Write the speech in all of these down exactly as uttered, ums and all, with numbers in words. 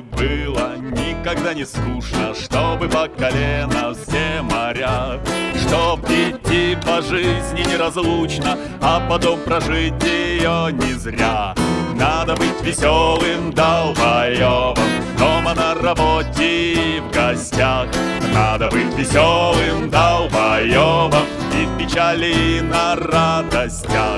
было никогда не скучно, чтобы по колено все моря, чтоб идти по жизни неразлучно, а потом прожить ее не зря. Надо быть веселым долбоебом дома, на работе и в гостях. Надо быть веселым долбоебом и в печали, и на радостях.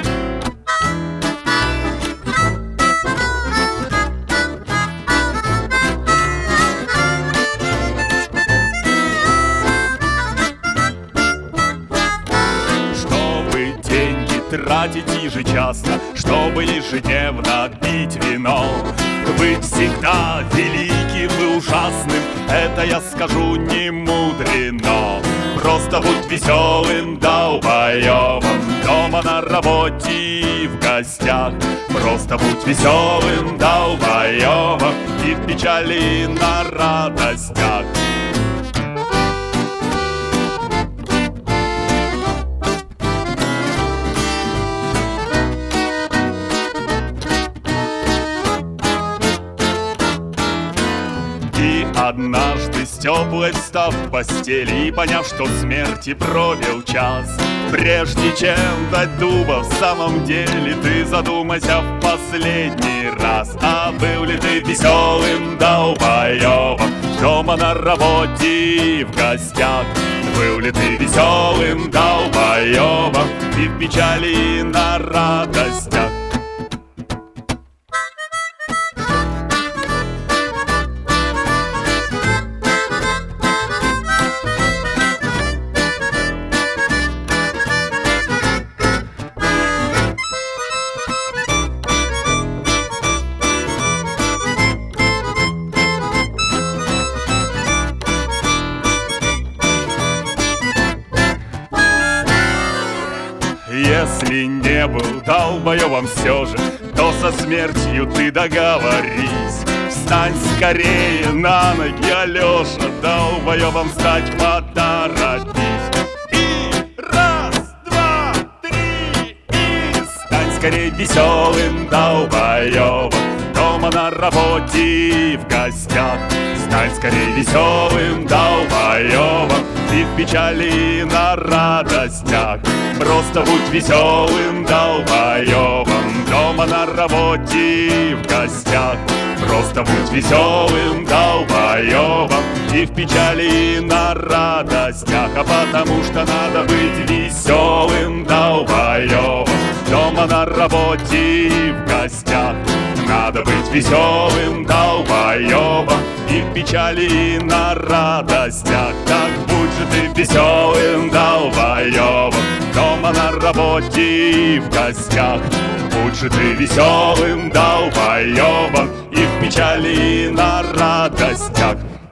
Тратить ежечасно, чтобы ежедневно пить вино. Быть всегда великим и ужасным, это я скажу не мудрено. Просто будь веселым долбоебом дома, на работе и в гостях. Просто будь веселым долбоебом и в печали, и на радостях. Однажды с теплой встав в постели и поняв, что смерти пробил час, прежде чем дать дуба, в самом деле ты задумайся в последний раз. А был ли ты веселым долбоебом дома, на работе и в гостях? Был ли ты веселым долбоебом и в печали, и на радостях? Если не был долбоебом все же, то со смертью ты договорись. Встань скорее на ноги, Алеша, долбоебом стать поторопись. И раз, два, три, и стань скорее веселым долбоебом дома, на работе и в гостях. Стань скорее веселым долбоебом и в печали, и на радостях. Просто будь веселым долбоебом дома, на работе и в гостях. Просто будь веселым долбоебом и в печали, и на радостях. А потому что надо быть веселым долбоебом дома, на работе и в гостях. Надо быть веселым долбоебом и в печали, и на радостях. Так будь же ты веселым долбоебом дома, на работе и в гостях. Будь же ты веселым долбоебом и в печали, и на радостях.